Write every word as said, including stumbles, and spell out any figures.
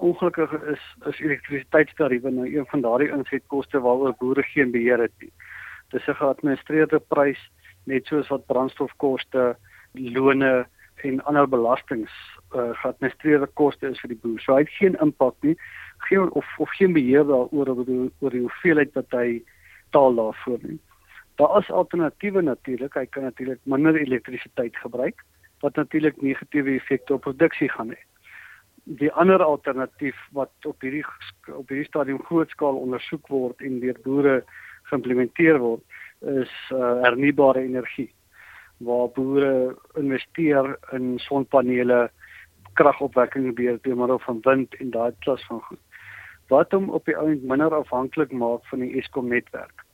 ongelukkig is, is elektrisiteitstariewe nou een van daardie insetkoste waaroor boere geen beheer het nie. Dis 'n geadministreerde prys, net soos wat brandstofkoste, lone en ander belastings uh, geadministreerde koste is vir die boer. So hy het geen impak nie, geen, of, of geen beheer daaroor oor die, oor die hoeveelheid wat hy taal daarvoor nie. Daar is alternatiewe natuurlik, hy kan natuurlik minder elektrisiteit gebruik, wat natuurlik negatiewe effekte op produksie gaan hê. Die ander alternatief wat op hierdie op hierdie stadium grootskaal ondersoek word en deur boere geïmplementeer word, is uh, hernubare energie, waar boere investeer in sonpanele, kragopwekking deur middel van wind en daai klas van goed, wat hom op die ouend minder afhanklik maak van die Eskom netwerk.